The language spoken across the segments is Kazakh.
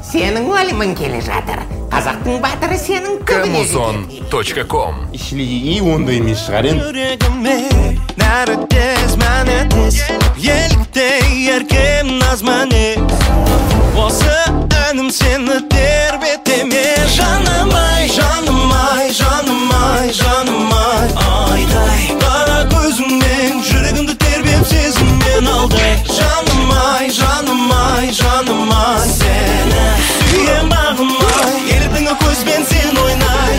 Сенің өлімің келе жатыр. Қазақтың батыры сенің Коммузон.ком. Ишлии ондай емес шығар енді. Жүрегіме нәрі тез мәні тез, еліктей еркем наз мәне. Осы әнім сені тербетеме. Жаным ай, жаным ай, жаным ай, жаным ай, айдай. Қара көзіңмен жүрегімді тербеп сезіммен алдай. Жаным ай, жаным ай, жаным ай, сені сүйем бағым ай, елдің көзбен сен ойнай.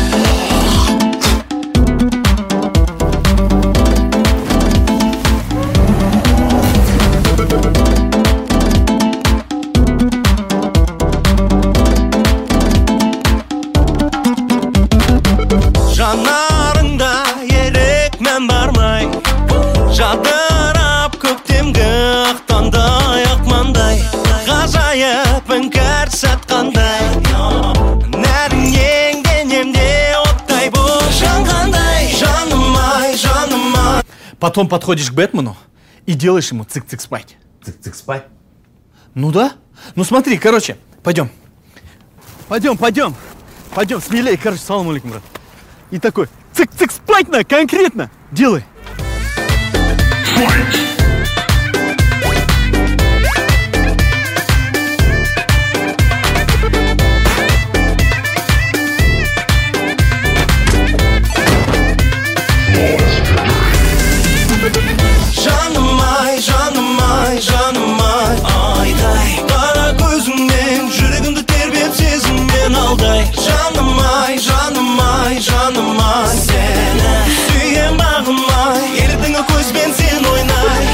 Жанарыңда ерек мән бармай, жадырап көктемгі ақтандай ақмандай, ғажайып іңкәр сәт қандай, нәрің ең денемде оттай бол жанғандай. Жаным ай, жаным ай. Потом подходишь к Бэтмену и делаешь ему цик-цик спать. Цик-цик спать. Ну да. Ну смотри, короче, пойдем. Пойдем, смелее, короче, салам алейкум, брат. И такой, цик-цик спать на, конкретно, делай. Жаным ай, жаным ай, жаным ай, айдай. Қара көзіңмен жүрегімді тербеп сезіммен алдай. Жаным ай, жаным ай, жаным ай, сені сүйем бағым ай, елдің көзбен сен ойнай.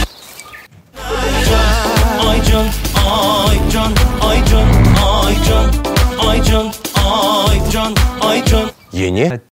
Айжан, айжан, айжан, айжан, айжан, айжан, айжан. Ене?